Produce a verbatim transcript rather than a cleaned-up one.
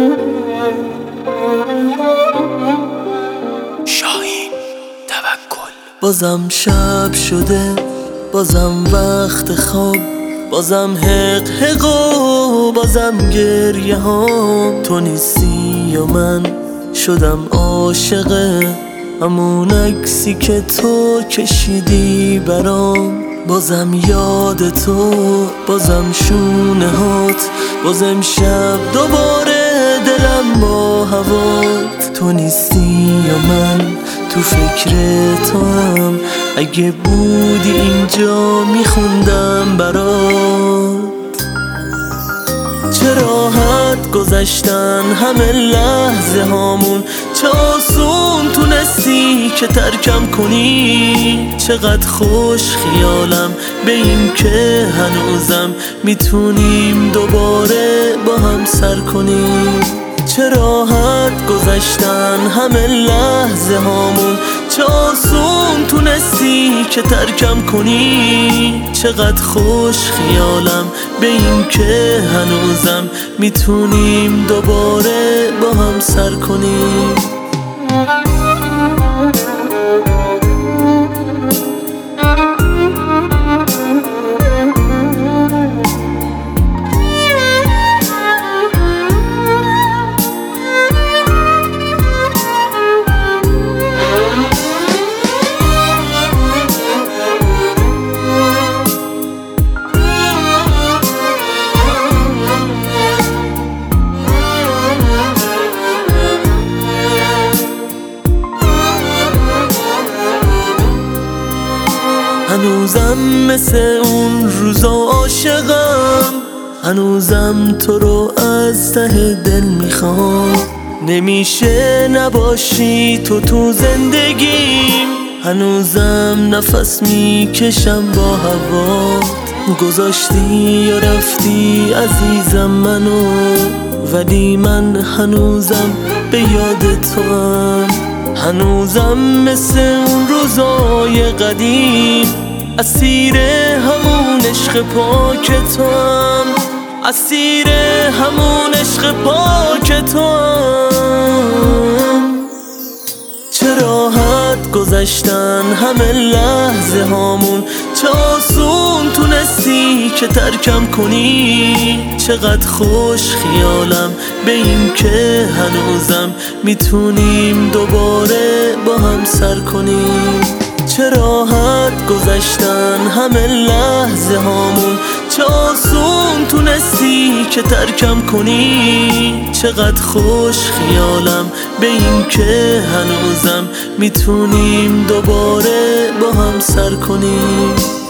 شاهین توکل. بازم شب شده، بازم وقت خواب، بازم حق حق و بازم گریه ها. تو نیستی و من شدم عاشق همون عکسی که تو کشیدی برام. بازم یاد تو، بازم شونه هات، بازم شب دوباره دلم با هوات. تو نیستی و من تو فکر تو هم، اگه بودی اینجا میخوندم برات. چه راحت گذشتن همه لحظه هامون، چه آسون تونستی که ترکم کنی. چقدر خوش خیالم به این که هنوزم میتونیم دوباره با هم سر کنیم. چه راحت گذشتن همه لحظه هامون، چه آسون تونستی که ترکم کنی. چقدر خوش خیالم به این که هنوزم میتونیم دوباره با هم سر کنیم. هنوزم مثل اون روزا عاشقم، هنوزم تو رو از ته دل میخوام. نمیشه نباشی تو تو زندگیم، هنوزم نفس میکشم با هوات. گذاشتی یا رفتی عزیزم منو، ولی من هنوزم به یاد تو هم. هنوزم مثل اون روزای قدیم، اسیر همون عشق پاک تو هم، اسیر همون عشق پاک تو هم. چه راحت گذشتن همه لحظه هامون، چه آسون تونستی که ترکم کنی. چقدر خوش خیالم به این که هنوزم میتونیم دوباره با هم سر کنیم. چه راحت گذشتن همه لحظه هامون، چه آسون تونستی که ترکم کنی. چقدر خوش خیالم به این که هنوزم میتونیم دوباره با هم سر کنیم.